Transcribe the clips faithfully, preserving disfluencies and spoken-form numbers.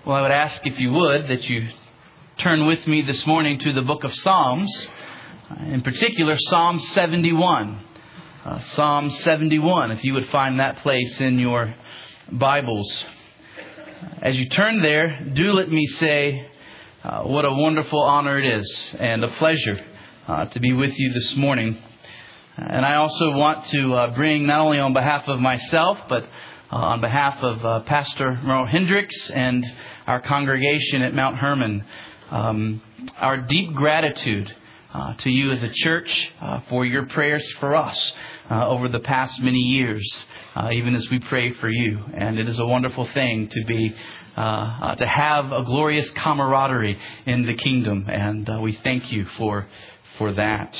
Well, I would ask if you would that you turn with me this morning to the book of Psalms, in particular Psalm seventy-one. Uh, Psalm seventy-one, if you would find that place in your Bibles. As you turn there, do let me say uh, what a wonderful honor it is and a pleasure uh, to be with you this morning. And I also want to uh, bring, not only on behalf of myself, but uh, on behalf of uh, Pastor Merle Hendricks and our congregation at Mount Hermon, um, our deep gratitude uh, to you as a church uh, for your prayers for us uh, over the past many years, uh, even as we pray for you. And it is a wonderful thing to be uh, uh, to have a glorious camaraderie in the kingdom, and uh, we thank you for for that.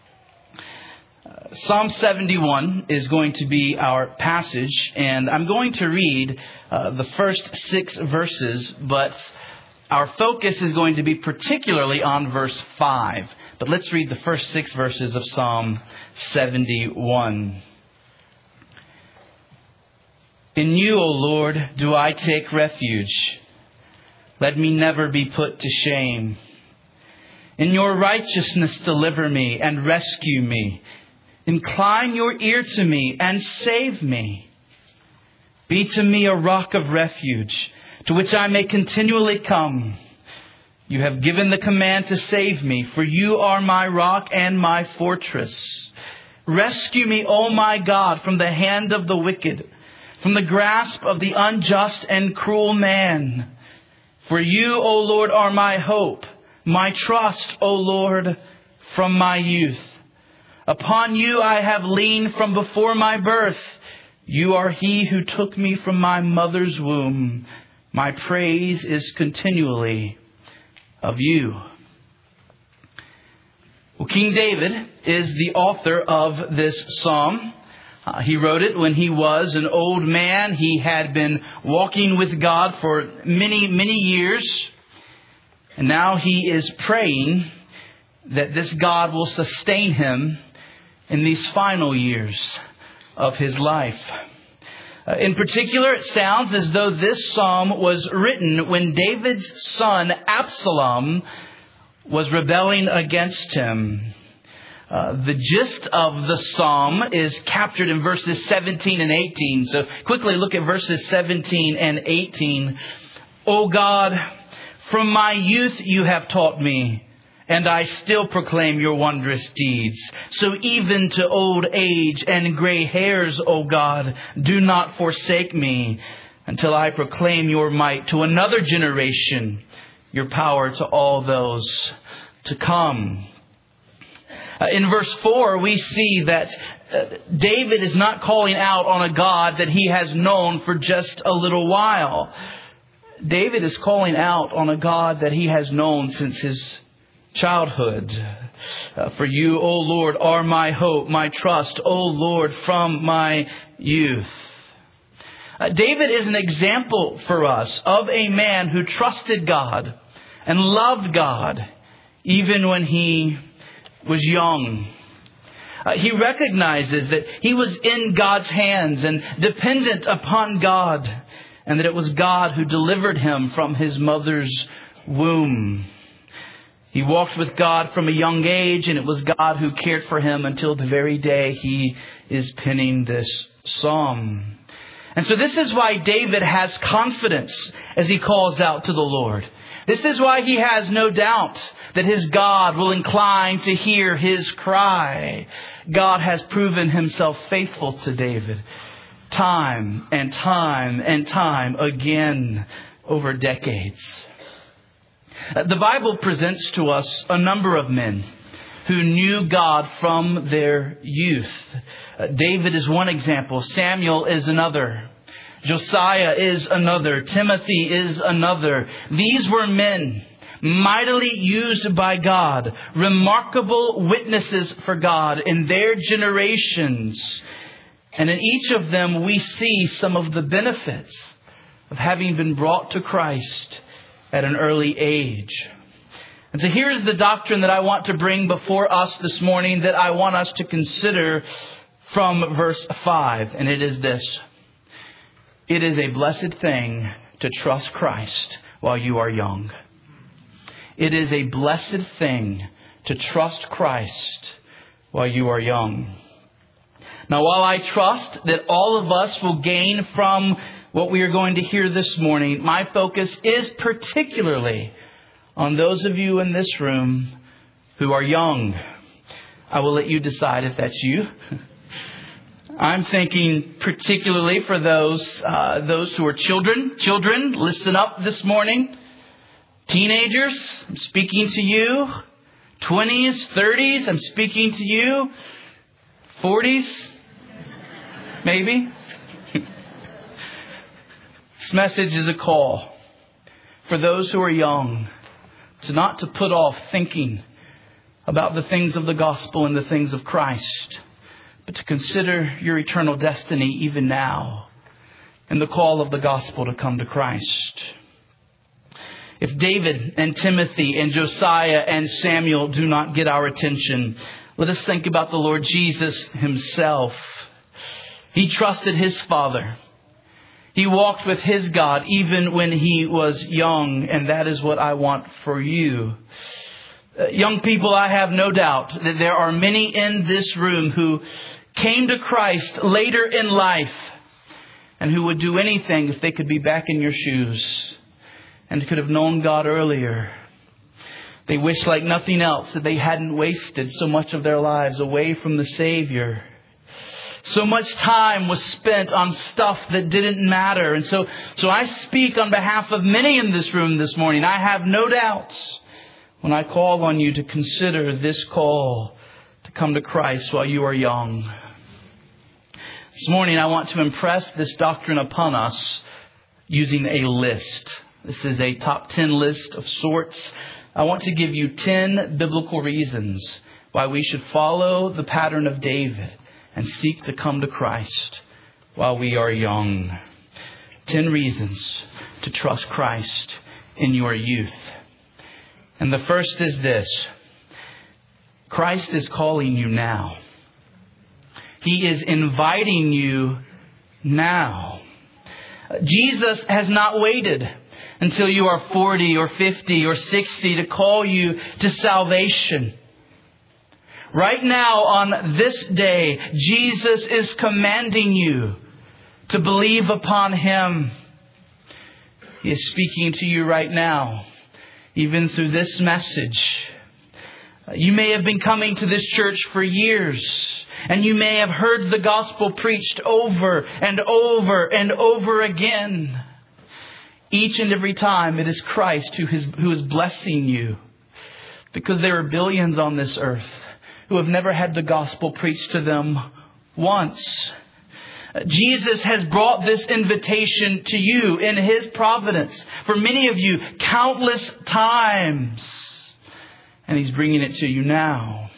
Psalm seventy-one is going to be our passage, and I'm going to read uh, the first six verses, but our focus is going to be particularly on verse five. But let's read the first six verses of Psalm seventy-one. In you, O Lord, do I take refuge. Let me never be put to shame. In your righteousness deliver me and rescue me. Incline your ear to me and save me. Be to me a rock of refuge, to which I may continually come. You have given the command to save me, for you are my rock and my fortress. Rescue me, O my God, from the hand of the wicked, from the grasp of the unjust and cruel man. For you, O Lord, are my hope, my trust, O Lord, from my youth. Upon you I have leaned from before my birth. You are he who took me from my mother's womb. My praise is continually of you. Well, King David is the author of this psalm. Uh, he wrote it when he was an old man. He had been walking with God for many, many years. And now he is praying that this God will sustain him in these final years of his life. Uh, in particular, it sounds as though this psalm was written when David's son Absalom was rebelling against him. Uh, the gist of the psalm is captured in verses seventeen and eighteen. So quickly look at verses seventeen and eighteen. O God, from my youth you have taught me, and I still proclaim your wondrous deeds. So even to old age and gray hairs, O God, do not forsake me until I proclaim your might to another generation, your power to all those to come. Uh, in verse four, we see that uh, David is not calling out on a God that he has known for just a little while. David is calling out on a God that he has known since his childhood. Uh, for you, O Lord, are my hope, my trust, O Lord, from my youth. Uh, David is an example for us of a man who trusted God and loved God even when he was young. Uh, he recognizes that he was in God's hands and dependent upon God, and that it was God who delivered him from his mother's womb. He walked with God from a young age, and it was God who cared for him until the very day he is penning this psalm. And so this is why David has confidence as he calls out to the Lord. This is why he has no doubt that his God will incline to hear his cry. God has proven himself faithful to David time and time and time again over decades. The Bible presents to us a number of men who knew God from their youth. David is one example. Samuel is another. Josiah is another. Timothy is another. These were men mightily used by God, remarkable witnesses for God in their generations. And in each of them we see some of the benefits of having been brought to Christ at an early age. And so here's the doctrine that I want to bring before us this morning, that I want us to consider from verse five. And it is this: it is a blessed thing to trust Christ while you are young. It is a blessed thing to trust Christ while you are young. Now, while I trust that all of us will gain from what we are going to hear this morning, my focus is particularly on those of you in this room who are young. I will let you decide if that's you. I'm thinking particularly for those uh, those who are children. Children, listen up this morning. Teenagers, I'm speaking to you. twenties, thirties, I'm speaking to you. forties, maybe. This message is a call for those who are young to not to put off thinking about the things of the gospel and the things of Christ, but to consider your eternal destiny even now and the call of the gospel to come to Christ. If David and Timothy and Josiah and Samuel do not get our attention, let us think about the Lord Jesus himself. He trusted his Father. He walked with his God even when he was young, and that is what I want for you. Uh, young people, I have no doubt that there are many in this room who came to Christ later in life and who would do anything if they could be back in your shoes and could have known God earlier. They wish like nothing else that they hadn't wasted so much of their lives away from the Savior. So much time was spent on stuff that didn't matter. And so, so I speak on behalf of many in this room this morning. I have no doubts when I call on you to consider this call to come to Christ while you are young. This morning I want to impress this doctrine upon us using a list. This is a top ten list of sorts. I want to give you ten biblical reasons why we should follow the pattern of David and seek to come to Christ while we are young. Ten reasons to trust Christ in your youth. And the first is this. Christ is calling you now. He is inviting you now. Jesus has not waited until you are forty or fifty or sixty to call you to salvation. Right now, on this day, Jesus is commanding you to believe upon Him. He is speaking to you right now, even through this message. You may have been coming to this church for years, and you may have heard the gospel preached over and over and over again. Each and every time it is Christ who is, who is blessing you, because there are billions on this earth who have never had the gospel preached to them once. Jesus has brought this invitation to you in His providence for many of you countless times. And He's bringing it to you now.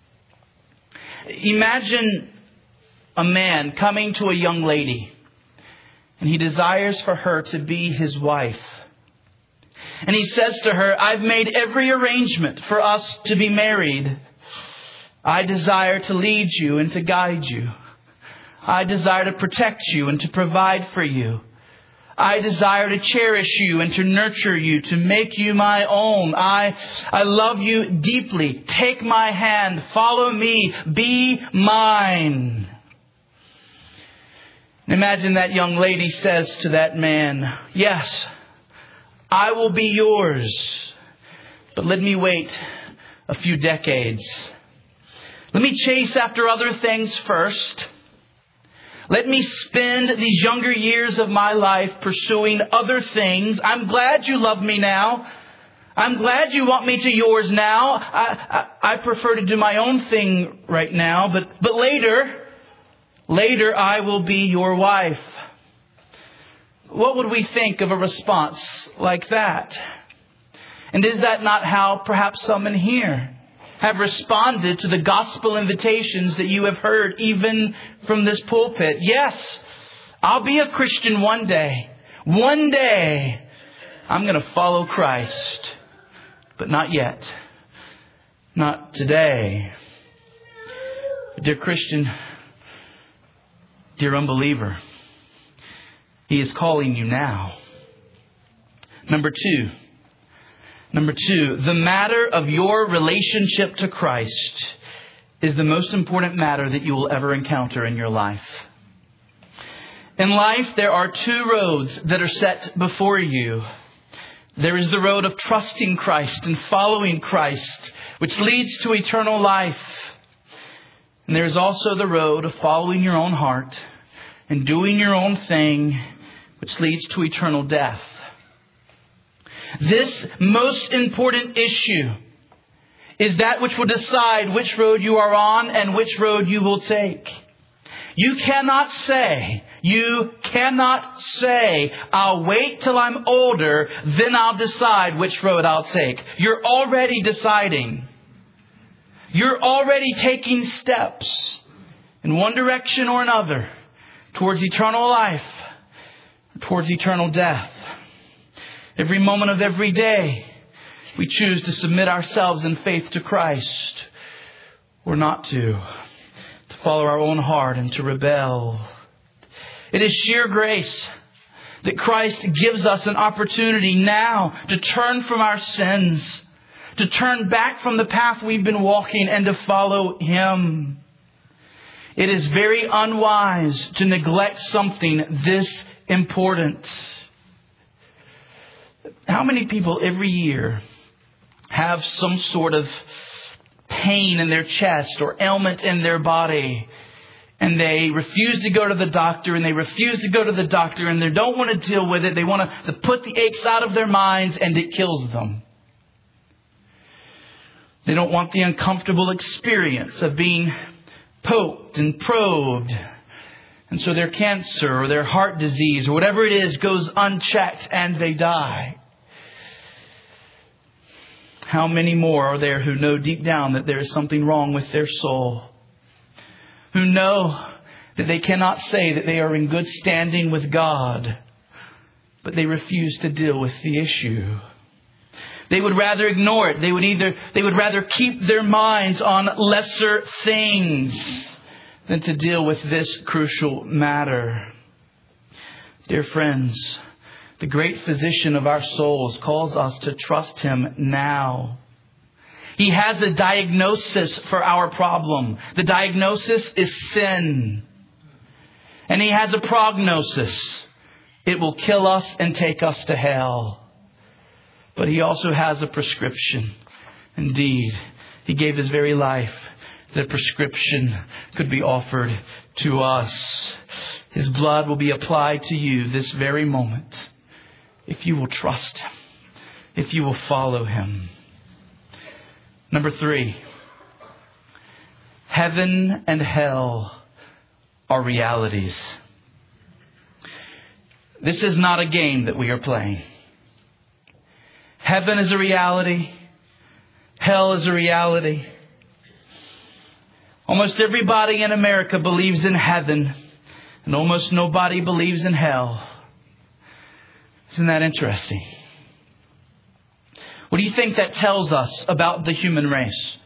Imagine a man coming to a young lady and he desires for her to be his wife. And he says to her, I've made every arrangement for us to be married. I desire to lead you and to guide you. I desire to protect you and to provide for you. I desire to cherish you and to nurture you, to make you my own. I, I love you deeply. Take my hand. Follow me. Be mine. Imagine that young lady says to that man, yes, I will be yours, but let me wait a few decades. Let me chase after other things first. Let me spend these younger years of my life pursuing other things. I'm glad you love me now. I'm glad you want me to yours now. I, I, I prefer to do my own thing right now, but, but later, later I will be your wife. What would we think of a response like that? And is that not how perhaps some in here have responded to the gospel invitations that you have heard even from this pulpit? Yes, I'll be a Christian one day. One day I'm going to follow Christ. But not yet. Not today. Dear Christian, dear unbeliever, He is calling you now. Number two. Number two, the matter of your relationship to Christ is the most important matter that you will ever encounter in your life. In life, there are two roads that are set before you. There is the road of trusting Christ and following Christ, which leads to eternal life. And there is also the road of following your own heart and doing your own thing, which leads to eternal death. This most important issue is that which will decide which road you are on and which road you will take. You cannot say, you cannot say, I'll wait till I'm older, then I'll decide which road I'll take. You're already deciding. You're already taking steps in one direction or another towards eternal life, towards eternal death. Every moment of every day, we choose to submit ourselves in faith to Christ or not to, to follow our own heart and to rebel. It is sheer grace that Christ gives us an opportunity now to turn from our sins, to turn back from the path we've been walking and to follow Him. It is very unwise to neglect something this important. How many people every year have some sort of pain in their chest or ailment in their body, and they refuse to go to the doctor and they refuse to go to the doctor and they don't want to deal with it. They want to put the aches out of their minds and it kills them. They don't want the uncomfortable experience of being poked and probed. And so their cancer or their heart disease or whatever it is goes unchecked and they die. How many more are there who know deep down that there is something wrong with their soul? Who know that they cannot say that they are in good standing with God, but they refuse to deal with the issue. They would rather ignore it. They would either, they would rather keep their minds on lesser things than to deal with this crucial matter. Dear friends, the great physician of our souls calls us to trust Him now. He has a diagnosis for our problem. The diagnosis is sin. And He has a prognosis. It will kill us and take us to hell. But He also has a prescription. Indeed, He gave His very life. The prescription could be offered to us. His blood will be applied to you this very moment if you will trust Him, if you will follow Him. Number three, heaven and hell are realities. This is not a game that we are playing. Heaven is a reality. Hell is a reality. Almost everybody in America believes in heaven, and almost nobody believes in hell. Isn't that interesting? What do you think that tells us about the human race?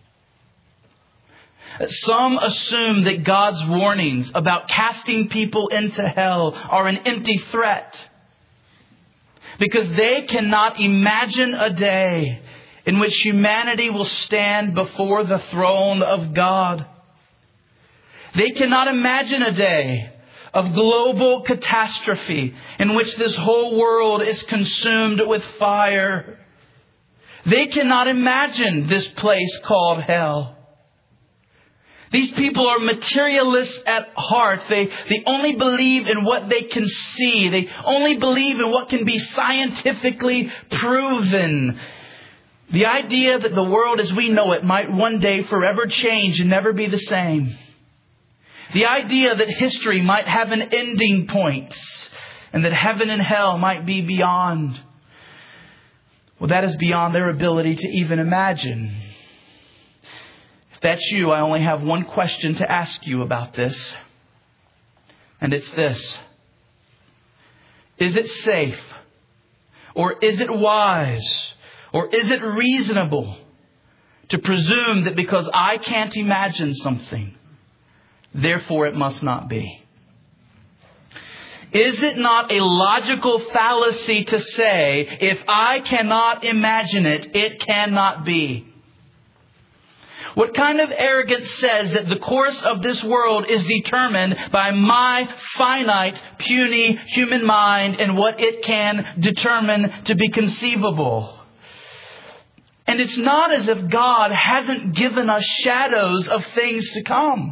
Some assume that God's warnings about casting people into hell are an empty threat, because they cannot imagine a day in which humanity will stand before the throne of God. They cannot imagine a day of global catastrophe in which this whole world is consumed with fire. They cannot imagine this place called hell. These people are materialists at heart. They, they only believe in what they can see. They only believe in what can be scientifically proven. The idea that the world as we know it might one day forever change and never be the same. The idea that history might have an ending point and that heaven and hell might be beyond. Well, that is beyond their ability to even imagine. If that's you, I only have one question to ask you about this. And it's this. Is it safe? Or is it wise? Or is it reasonable to presume that because I can't imagine something, therefore it must not be? Is it not a logical fallacy to say, if I cannot imagine it, it cannot be? What kind of arrogance says that the course of this world is determined by my finite, puny human mind and what it can determine to be conceivable? And it's not as if God hasn't given us shadows of things to come.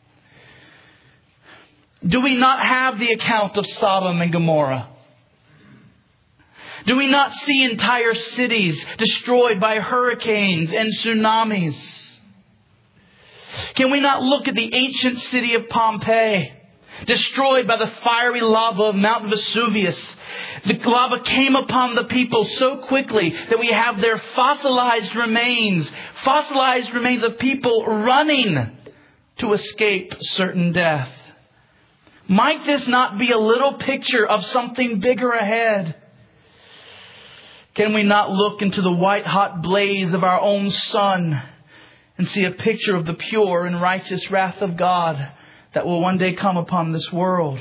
Do we not have the account of Sodom and Gomorrah? Do we not see entire cities destroyed by hurricanes and tsunamis? Can we not look at the ancient city of Pompeii, destroyed by the fiery lava of Mount Vesuvius? The lava came upon the people so quickly that we have their fossilized remains, fossilized remains of people running to escape certain death. Might this not be a little picture of something bigger ahead? Can we not look into the white hot blaze of our own sun and see a picture of the pure and righteous wrath of God that will one day come upon this world?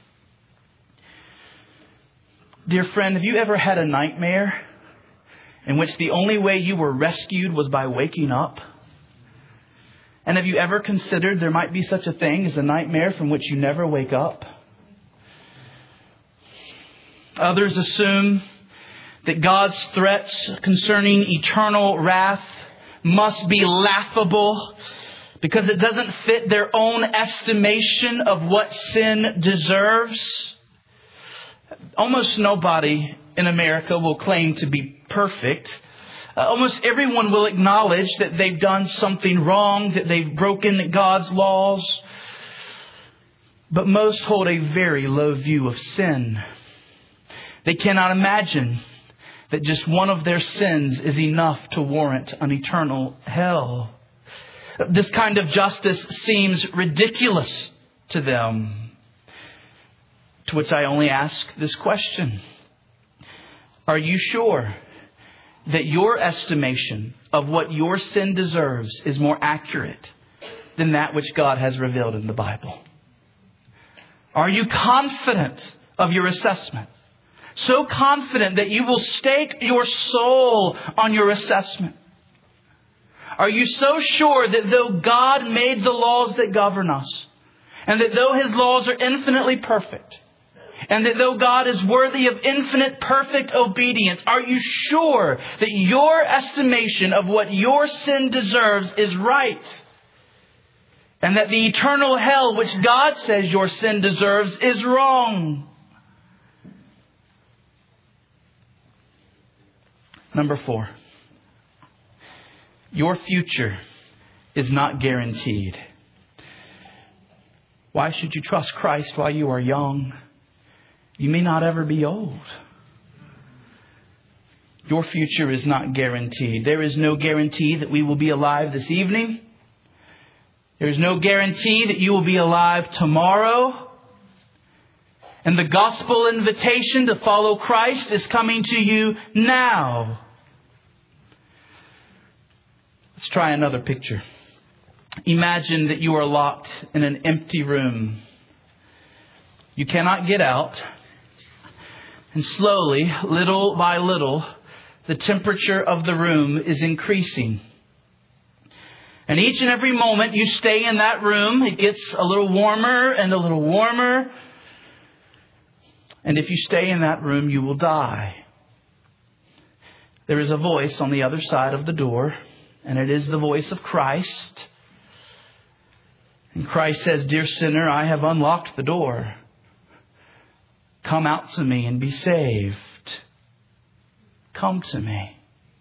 Dear friend, have you ever had a nightmare in which the only way you were rescued was by waking up? And have you ever considered there might be such a thing as a nightmare from which you never wake up? Others assume that God's threats concerning eternal wrath must be laughable because it doesn't fit their own estimation of what sin deserves. Almost nobody in America will claim to be perfect. Uh, almost everyone will acknowledge that they've done something wrong, that they've broken God's laws. But most hold a very low view of sin. They cannot imagine that just one of their sins is enough to warrant an eternal hell. This kind of justice seems ridiculous to them. To which I only ask this question. Are you sure that your estimation of what your sin deserves is more accurate than that which God has revealed in the Bible? Are you confident of your assessment? So confident that you will stake your soul on your assessment? Are you so sure that though God made the laws that govern us, and that though His laws are infinitely perfect, and that though God is worthy of infinite perfect obedience, are you sure that your estimation of what your sin deserves is right? And that the eternal hell which God says your sin deserves is wrong? Number four. Your future is not guaranteed. Why should you trust Christ while you are young? You may not ever be old. Your future is not guaranteed. There is no guarantee that we will be alive this evening. There is no guarantee that you will be alive tomorrow. And the gospel invitation to follow Christ is coming to you now. Let's try another picture. Imagine that you are locked in an empty room. You cannot get out. And slowly, little by little, the temperature of the room is increasing. And each and every moment you stay in that room, it gets a little warmer and a little warmer. And if you stay in that room, you will die. There is a voice on the other side of the door, and it is the voice of Christ. And Christ says, "Dear sinner, I have unlocked the door. Come out to me and be saved. Come to me."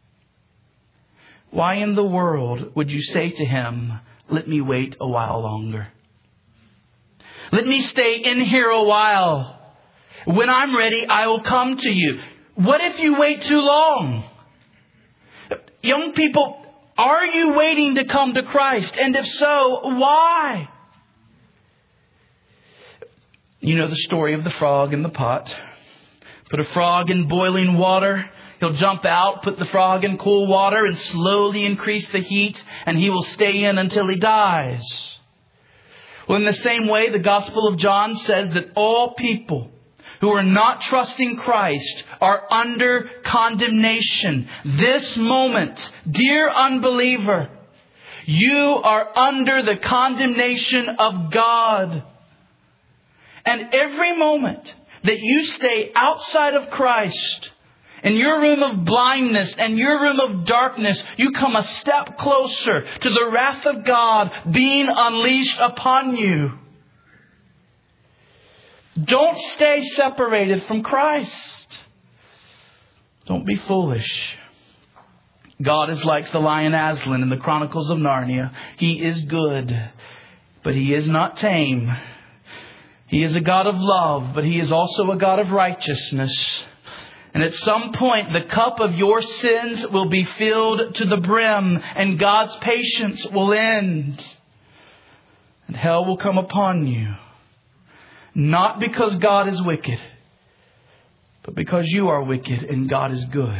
Why in the world would you say to Him, "Let me wait a while longer. Let me stay in here a while. When I'm ready, I will come to you"? What if you wait too long? Young people, are you waiting to come to Christ? And if so, why? You know the story of the frog in the pot. Put a frog in boiling water. He'll jump out, put the frog in cool water, and slowly increase the heat, and he will stay in until he dies. Well, in the same way, the Gospel of John says that all people who are not trusting Christ are under condemnation. This moment, dear unbeliever, you are under the condemnation of God. And every moment that you stay outside of Christ, in your room of blindness and your room of darkness, you come a step closer to the wrath of God being unleashed upon you. Don't stay separated from Christ. Don't be foolish. God is like the lion Aslan in the Chronicles of Narnia. He is good, but He is not tame. He is a God of love, but He is also a God of righteousness. And at some point, the cup of your sins will be filled to the brim, and God's patience will end. And hell will come upon you. Not because God is wicked, but because you are wicked and God is good.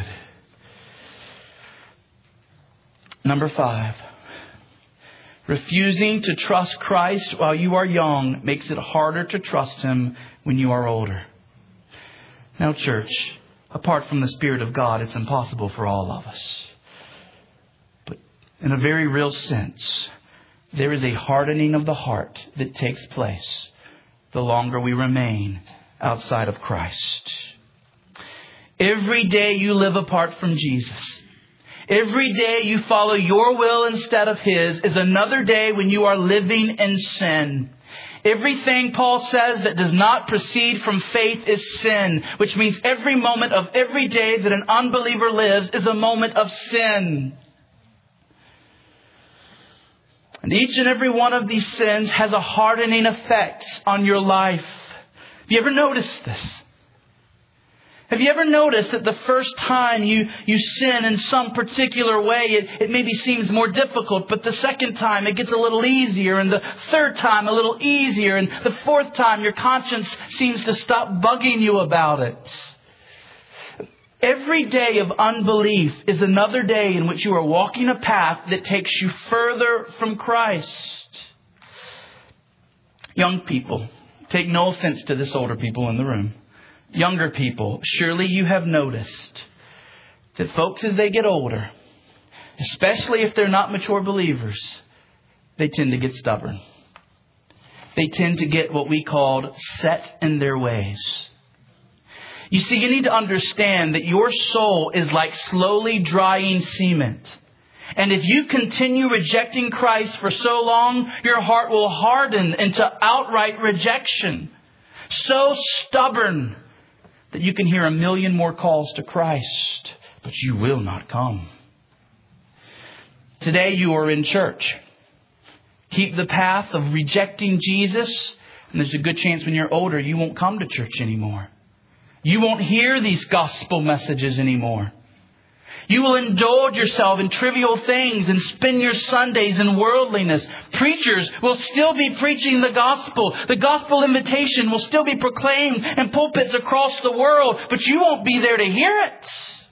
Number five. Refusing to trust Christ while you are young makes it harder to trust Him when you are older. Now, church, apart from the Spirit of God, it's impossible for all of us. But in a very real sense, there is a hardening of the heart that takes place the longer we remain outside of Christ. Every day you live apart from Jesus, every day you follow your will instead of His, is another day when you are living in sin. Everything, Paul says, that does not proceed from faith is sin, which means every moment of every day that an unbeliever lives is a moment of sin. And each and every one of these sins has a hardening effect on your life. Have you ever noticed this? Have you ever noticed that the first time you, you sin in some particular way, it, it maybe seems more difficult, but the second time it gets a little easier, and the third time a little easier, and the fourth time your conscience seems to stop bugging you about it? Every day of unbelief is another day in which you are walking a path that takes you further from Christ. Young people, take no offense to this older people in the room. Younger people, surely you have noticed that folks, as they get older, especially if they're not mature believers, they tend to get stubborn. They tend to get what we call set in their ways. You see, you need to understand that your soul is like slowly drying cement. And if you continue rejecting Christ for so long, your heart will harden into outright rejection. So stubborn that you can hear a million more calls to Christ, but you will not come. Today you are in church. Keep the path of rejecting Jesus, and there's a good chance when you're older you won't come to church anymore. You won't hear these gospel messages anymore. You will indulge yourself in trivial things and spend your Sundays in worldliness. Preachers will still be preaching the gospel. The gospel invitation will still be proclaimed in pulpits across the world, but you won't be there to hear it.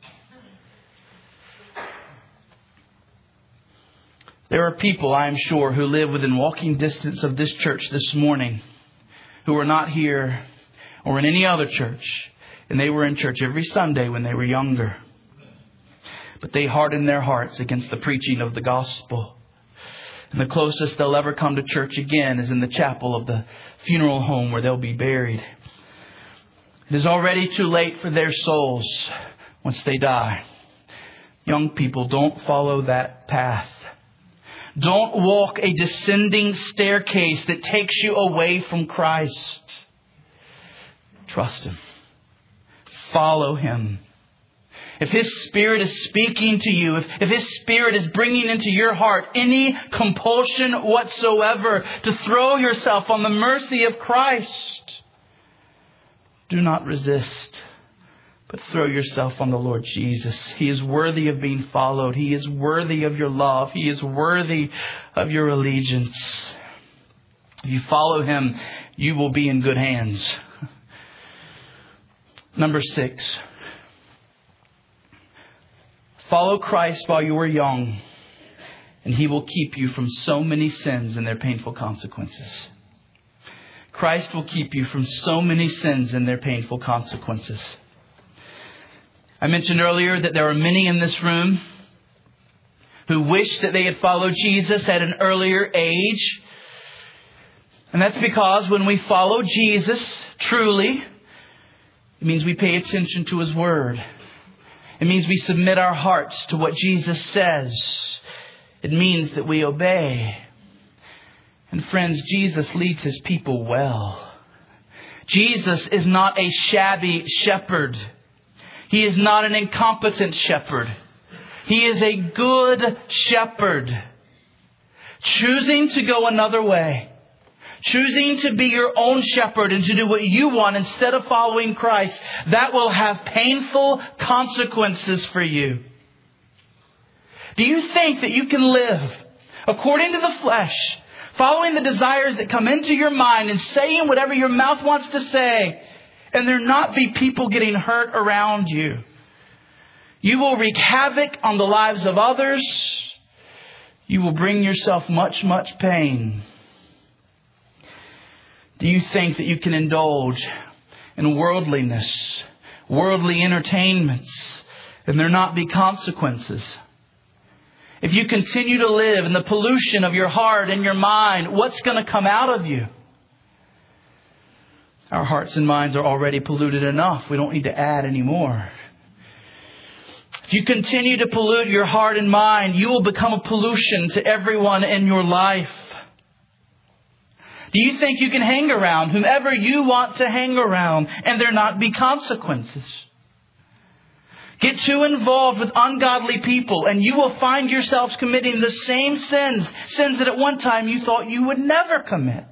There are people, I am sure, who live within walking distance of this church this morning who are not here or in any other church. And they were in church every Sunday when they were younger. But they hardened their hearts against the preaching of the gospel. And the closest they'll ever come to church again is in the chapel of the funeral home where they'll be buried. It is already too late for their souls once they die. Young people, don't follow that path. Don't walk a descending staircase that takes you away from Christ. Trust Him. Follow Him. If His Spirit is speaking to you, if, if His Spirit is bringing into your heart any compulsion whatsoever to throw yourself on the mercy of Christ, do not resist, but throw yourself on the Lord Jesus. He is worthy of being followed. He is worthy of your love. He is worthy of your allegiance. If you follow Him, you will be in good hands. Number six. Follow Christ while you are young, and He will keep you from so many sins and their painful consequences. Christ will keep you from so many sins and their painful consequences. I mentioned earlier that there are many in this room who wish that they had followed Jesus at an earlier age. And that's because when we follow Jesus truly, it means we pay attention to His Word. It means we submit our hearts to what Jesus says. It means that we obey. And friends, Jesus leads His people well. Jesus is not a shabby shepherd. He is not an incompetent shepherd. He is a good shepherd. Choosing to go another way. Choosing to be your own shepherd and to do what you want instead of following Christ. That will have painful consequences for you. Do you think that you can live according to the flesh, following the desires that come into your mind and saying whatever your mouth wants to say, and there not be people getting hurt around you? You will wreak havoc on the lives of others. You will bring yourself much, much pain. Do you think that you can indulge in worldliness, worldly entertainments, and there not be consequences? If you continue to live in the pollution of your heart and your mind, what's going to come out of you? Our hearts and minds are already polluted enough. We don't need to add any more. If you continue to pollute your heart and mind, you will become a pollution to everyone in your life. Do you think you can hang around whomever you want to hang around and there not be consequences? Get too involved with ungodly people and you will find yourselves committing the same sins. Sins that at one time you thought you would never commit.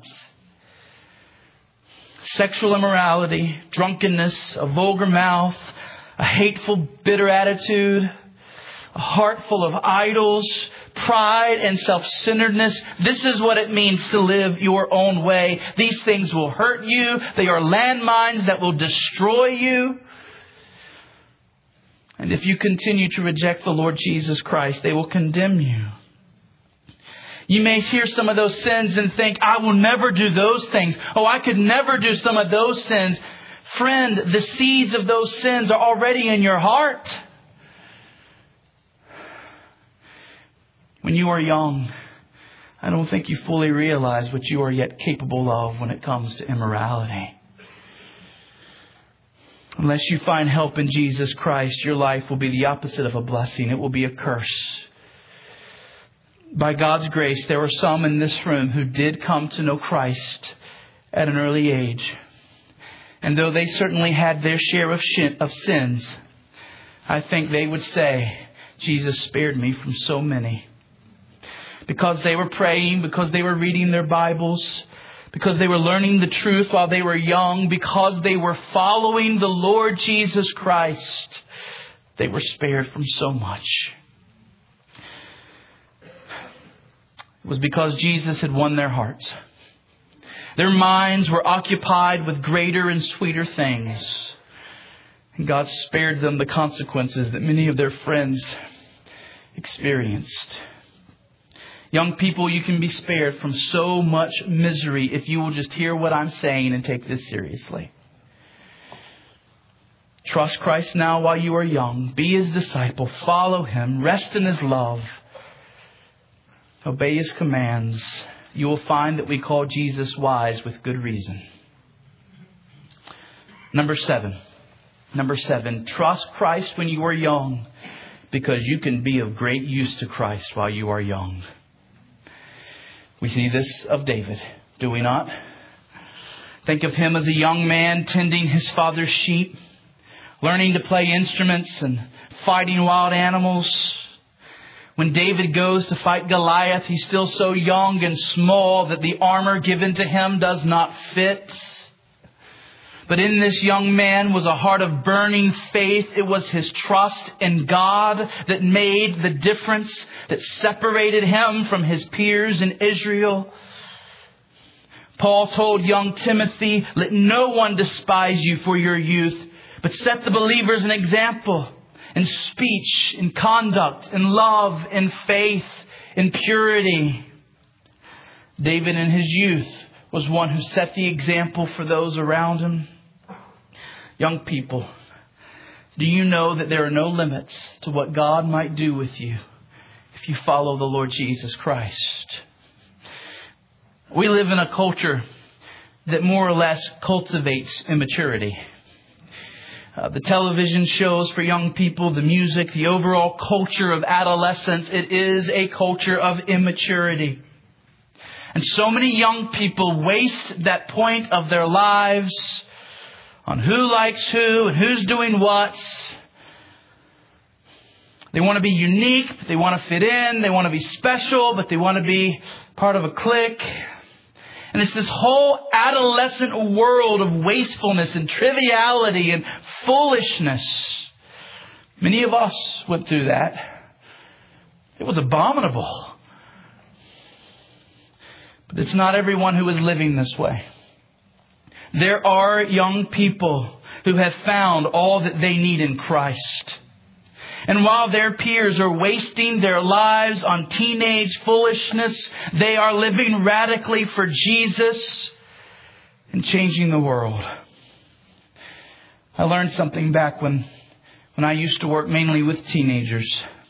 Sexual immorality, drunkenness, a vulgar mouth, a hateful, bitter attitude, a heart full of idols, pride and self-centeredness. This is what it means to live your own way. These things will hurt you. They are landmines that will destroy you. And if you continue to reject the Lord Jesus Christ, they will condemn you. You may hear some of those sins and think, I will never do those things. Oh, I could never do some of those sins. Friend, the seeds of those sins are already in your heart. When you are young, I don't think you fully realize what you are yet capable of when it comes to immorality. Unless you find help in Jesus Christ, your life will be the opposite of a blessing. It will be a curse. By God's grace, there were some in this room who did come to know Christ at an early age. And though they certainly had their share of of sins, I think they would say, Jesus spared me from so many. Because they were praying, because they were reading their Bibles, because they were learning the truth while they were young, because they were following the Lord Jesus Christ, they were spared from so much. It was because Jesus had won their hearts. Their minds were occupied with greater and sweeter things. And God spared them the consequences that many of their friends experienced. Young people, you can be spared from so much misery if you will just hear what I'm saying and take this seriously. Trust Christ now while you are young. Be His disciple. Follow Him. Rest in His love. Obey His commands. You will find that we call Jesus wise with good reason. Number seven. Number seven. Trust Christ when you are young, because you can be of great use to Christ while you are young. We see this of David, do we not? Think of him as a young man tending his father's sheep, learning to play instruments and fighting wild animals. When David goes to fight Goliath, he's still so young and small that the armor given to him does not fit. But in this young man was a heart of burning faith. It was his trust in God that made the difference, that separated him from his peers in Israel. Paul told young Timothy, let no one despise you for your youth, but set the believers an example in speech, in conduct, in love, in faith, in purity. David in his youth was one who set the example for those around him. Young people, do you know that there are no limits to what God might do with you if you follow the Lord Jesus Christ? We live in a culture that more or less cultivates immaturity. Uh, the television shows for young people, the music, the overall culture of adolescence, it is a culture of immaturity. And so many young people waste that point of their lives on who likes who and who's doing what. They want to be unique, but they want to fit in. They want to be special, but they want to be part of a clique. And it's this whole adolescent world of wastefulness and triviality and foolishness. Many of us went through that. It was abominable. But it's not everyone who is living this way. There are young people who have found all that they need in Christ. And while their peers are wasting their lives on teenage foolishness, they are living radically for Jesus and changing the world. I learned something back when, when I used to work mainly with teenagers.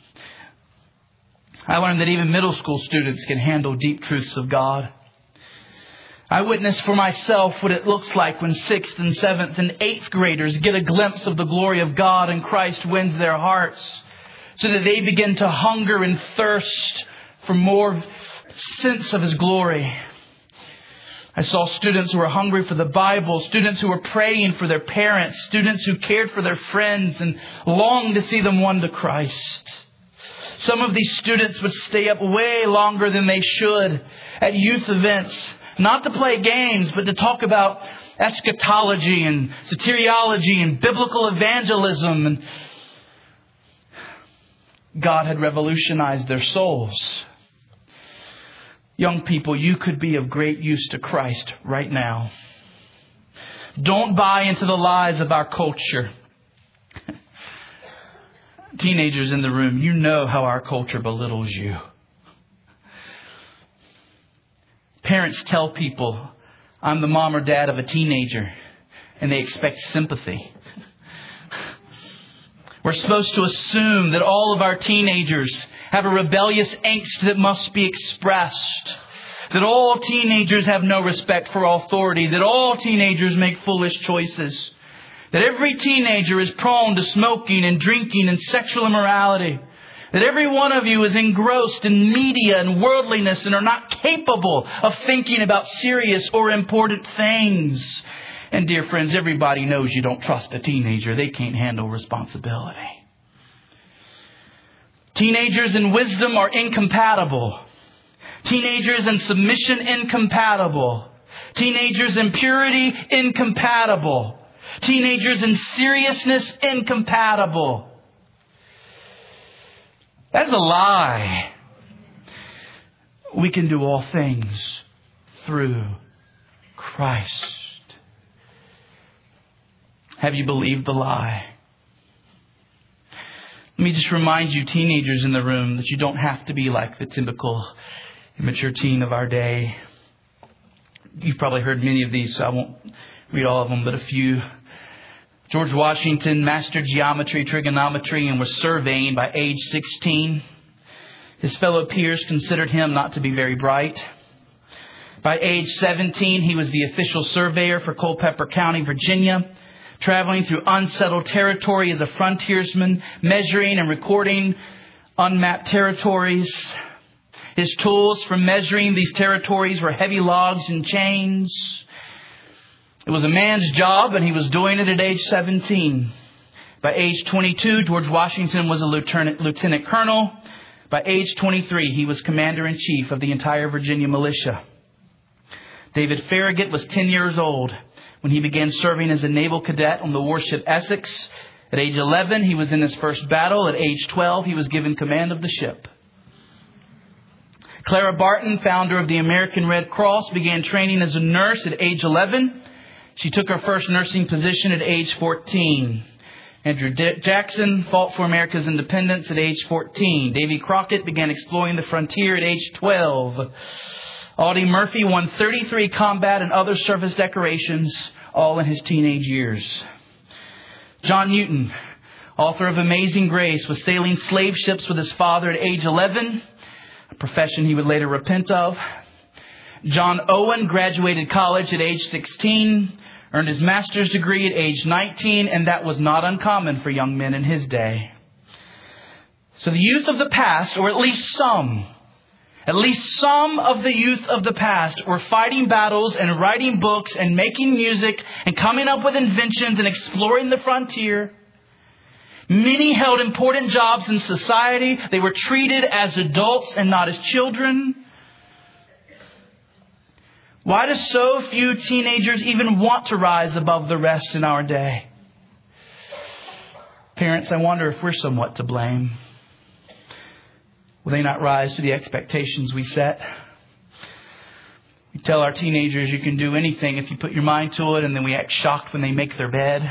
I learned that even middle school students can handle deep truths of God. I witnessed for myself what it looks like when sixth and seventh and eighth graders get a glimpse of the glory of God and Christ wins their hearts so that they begin to hunger and thirst for more sense of His glory. I saw students who were hungry for the Bible, students who were praying for their parents, students who cared for their friends and longed to see them won to Christ. Some of these students would stay up way longer than they should at youth events, not to play games, but to talk about eschatology and soteriology and biblical evangelism. And God had revolutionized their souls. Young people, you could be of great use to Christ right now. Don't buy into the lies of our culture. Teenagers in the room, you know how our culture belittles you. Parents tell people, I'm the mom or dad of a teenager, and they expect sympathy. We're supposed to assume that all of our teenagers have a rebellious angst that must be expressed. That all teenagers have no respect for authority. That all teenagers make foolish choices. That every teenager is prone to smoking and drinking and sexual immorality. That every one of you is engrossed in media and worldliness and are not capable of thinking about serious or important things. And dear friends, everybody knows you don't trust a teenager. They can't handle responsibility. Teenagers and wisdom are incompatible. Teenagers and submission incompatible. Teenagers and purity incompatible. Teenagers and seriousness incompatible. That's a lie. We can do all things through Christ. Have you believed the lie? Let me just remind you, teenagers in the room, that you don't have to be like the typical immature teen of our day. You've probably heard many of these, so I won't read all of them, but a few. George Washington mastered geometry, trigonometry, and was surveying by age sixteen. His fellow peers considered him not to be very bright. By age seventeen, he was the official surveyor for Culpeper County, Virginia, traveling through unsettled territory as a frontiersman, measuring and recording unmapped territories. His tools for measuring these territories were heavy logs and chains. It was a man's job, and he was doing it at age seventeen. By age twenty-two, George Washington was a lieutenant, lieutenant colonel. By age twenty-three, he was commander-in-chief of the entire Virginia militia. David Farragut was ten years old when he began serving as a naval cadet on the warship Essex. At age eleven, he was in his first battle. At age twelve, he was given command of the ship. Clara Barton, founder of the American Red Cross, began training as a nurse at age eleven. She took her first nursing position at age fourteen. Andrew D- Jackson fought for America's independence at age fourteen. Davy Crockett began exploring the frontier at age twelve. Audie Murphy won thirty-three combat and other service decorations, all in his teenage years. John Newton, author of Amazing Grace, was sailing slave ships with his father at age eleven, a profession he would later repent of. John Owen graduated college at age sixteen, earned his master's degree at age nineteen, and that was not uncommon for young men in his day. So the youth of the past, or at least some, at least some of the youth of the past were fighting battles and writing books and making music and coming up with inventions and exploring the frontier. Many held important jobs in society. They were treated as adults and not as children. Why do so few teenagers even want to rise above the rest in our day? Parents, I wonder if we're somewhat to blame. Will they not rise to the expectations we set? We tell our teenagers you can do anything if you put your mind to it, and then we act shocked when they make their bed.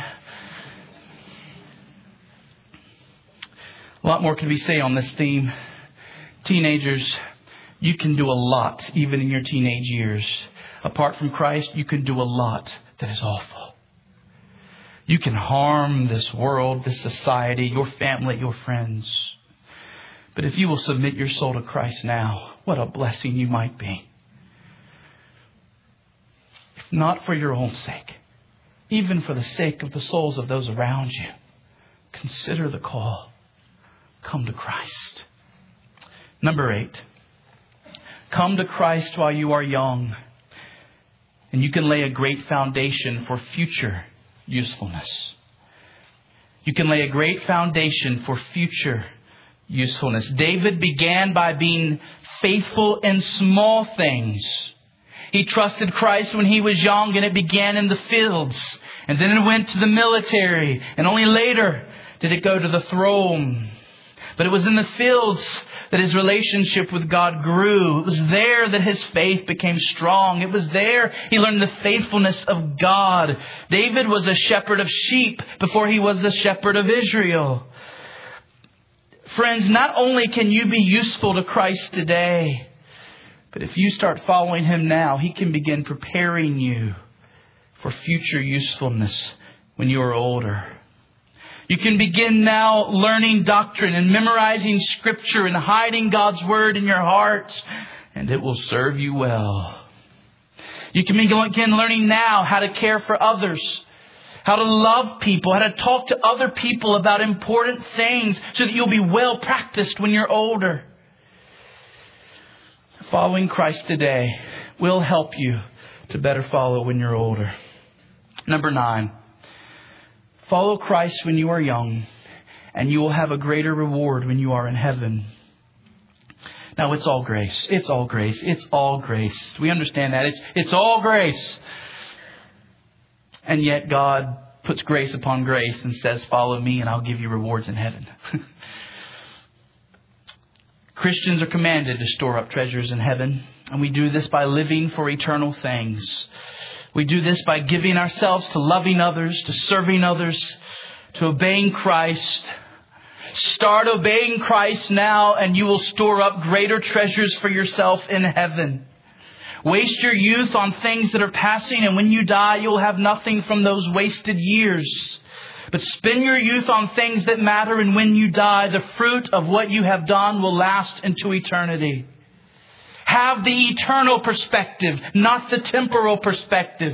A lot more could be said on this theme. Teenagers, you can do a lot even in your teenage years. Apart from Christ, you can do a lot that is awful. You can harm this world, this society, your family, your friends. But if you will submit your soul to Christ now, what a blessing you might be. If not for your own sake, even for the sake of the souls of those around you, consider the call. Come to Christ. Number eight, come to Christ while you are young, and you can lay a great foundation for future usefulness. You can lay a great foundation for future usefulness. David began by being faithful in small things. He trusted Christ when he was young, and it began in the fields. And then it went to the military. And only later did it go to the throne. But it was in the fields that his relationship with God grew. It was there that his faith became strong. It was there he learned the faithfulness of God. David was a shepherd of sheep before he was the shepherd of Israel. Friends, not only can you be useful to Christ today, but if you start following Him now, He can begin preparing you for future usefulness when you are older. You can begin now learning doctrine and memorizing Scripture and hiding God's Word in your heart, and it will serve you well. You can begin learning now how to care for others, how to love people, how to talk to other people about important things so that you'll be well practiced when you're older. Following Christ today will help you to better follow when you're older. Number nine, follow Christ when you are young, and you will have a greater reward when you are in heaven. Now, it's all grace. It's all grace. It's all grace. We understand that. It's, it's all grace. And yet God puts grace upon grace and says, follow me and I'll give you rewards in heaven. Christians are commanded to store up treasures in heaven. And we do this by living for eternal things. We do this by giving ourselves to loving others, to serving others, to obeying Christ. Start obeying Christ now and you will store up greater treasures for yourself in heaven. Waste your youth on things that are passing, and when you die, you'll have nothing from those wasted years. But spend your youth on things that matter, and when you die, the fruit of what you have done will last into eternity. Have the eternal perspective, not the temporal perspective.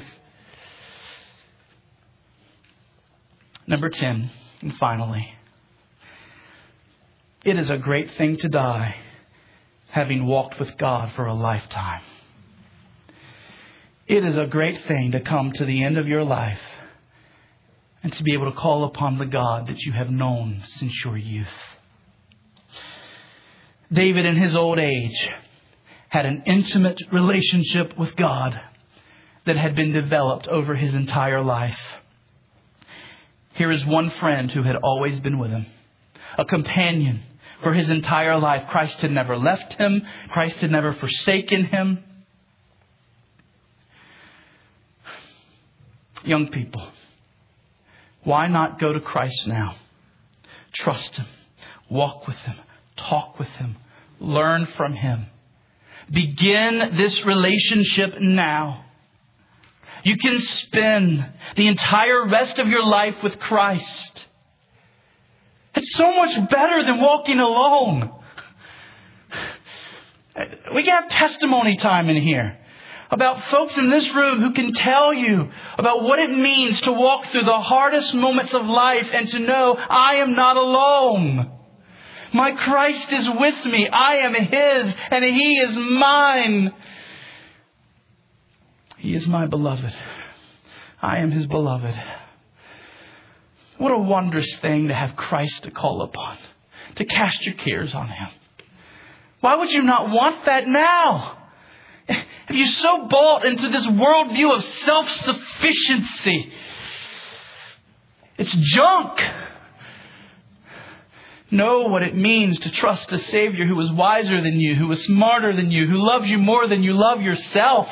Number ten, and finally, it is a great thing to die, having walked with God for a lifetime. It is a great thing to come to the end of your life and to be able to call upon the God that you have known since your youth. David, in his old age, had an intimate relationship with God that had been developed over his entire life. Here is one friend who had always been with him, a companion for his entire life. Christ had never left him. Christ had never forsaken him. Young people, why not go to Christ now? Trust Him. Walk with Him. Talk with Him. Learn from Him. Begin this relationship now. You can spend the entire rest of your life with Christ. It's so much better than walking alone. We have testimony time in here about folks in this room who can tell you about what it means to walk through the hardest moments of life and to know I am not alone. My Christ is with me. I am His and He is mine. He is my beloved. I am His beloved. What a wondrous thing to have Christ to call upon, to cast your cares on Him. Why would you not want that now? Have you so bought into this worldview of self-sufficiency? It's junk. Know what it means to trust a Savior who is wiser than you, who is smarter than you, who loves you more than you love yourself.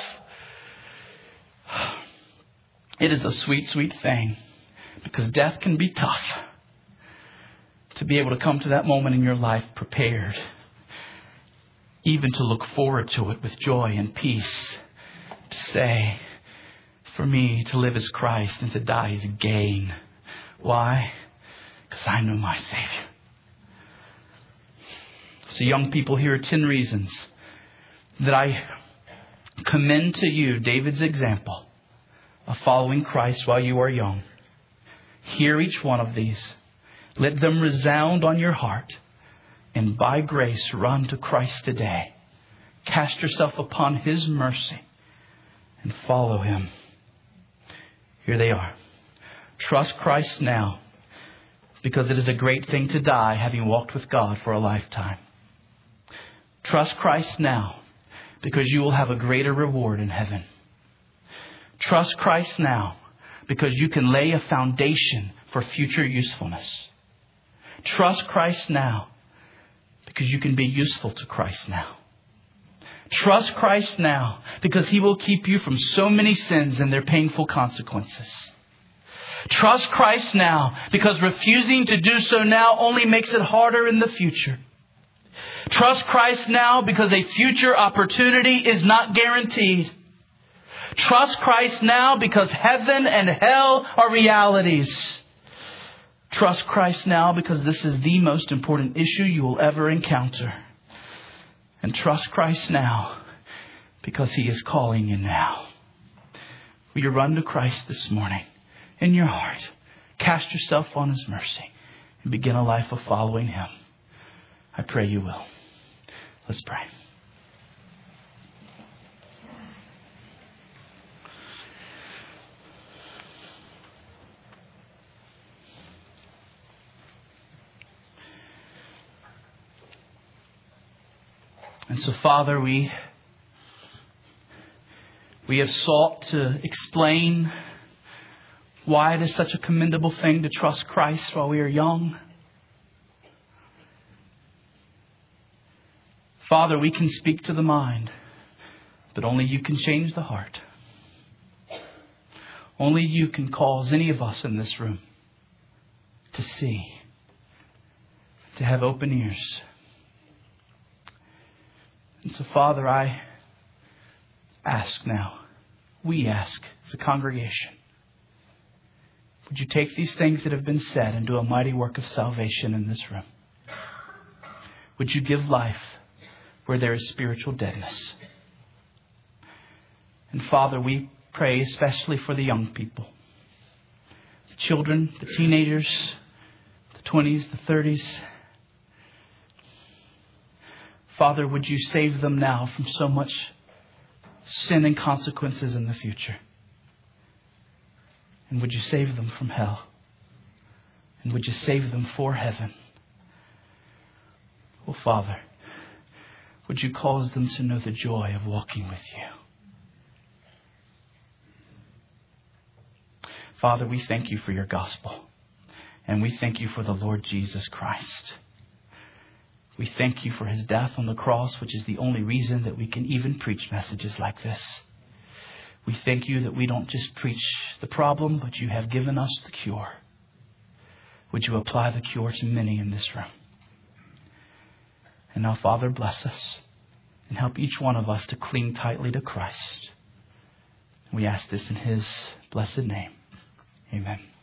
It is a sweet, sweet thing, because death can be tough. To be able to come to that moment in your life prepared, even to look forward to it with joy and peace. To say, for me to live is Christ and to die is gain. Why? Because I know my Savior. So young people, here are ten reasons that I commend to you David's example of following Christ while you are young. Hear each one of these. Let them resound on your heart. And by grace, run to Christ today. Cast yourself upon His mercy and follow Him. Here they are. Trust Christ now, because it is a great thing to die having walked with God for a lifetime. Trust Christ now, because you will have a greater reward in heaven. Trust Christ now, because you can lay a foundation for future usefulness. Trust Christ now, because you can be useful to Christ now. Trust Christ now, because He will keep you from so many sins and their painful consequences. Trust Christ now, because refusing to do so now only makes it harder in the future. Trust Christ now, because a future opportunity is not guaranteed. Trust Christ now, because heaven and hell are realities. Trust Christ now, because this is the most important issue you will ever encounter. And trust Christ now, because He is calling you now. Will you run to Christ this morning in your heart? Cast yourself on His mercy and begin a life of following Him. I pray you will. Let's pray. And so, Father, we we have sought to explain why it is such a commendable thing to trust Christ while we are young. Father, we can speak to the mind, but only You can change the heart. Only You can cause any of us in this room to see, to have open ears. And so, Father, I ask now, we ask as a congregation, would You take these things that have been said and do a mighty work of salvation in this room? Would You give life where there is spiritual deadness? And Father, we pray especially for the young people, the children, the teenagers, the twenties, the thirties. Father, would You save them now from so much sin and consequences in the future? And would You save them from hell? And would You save them for heaven? Oh, Father, would You cause them to know the joy of walking with You? Father, we thank You for Your gospel. And we thank You for the Lord Jesus Christ. We thank You for His death on the cross, which is the only reason that we can even preach messages like this. We thank You that we don't just preach the problem, but You have given us the cure. Would You apply the cure to many in this room? And now, Father, bless us. and help each one of us to cling tightly to Christ. We ask this in His blessed name. Amen.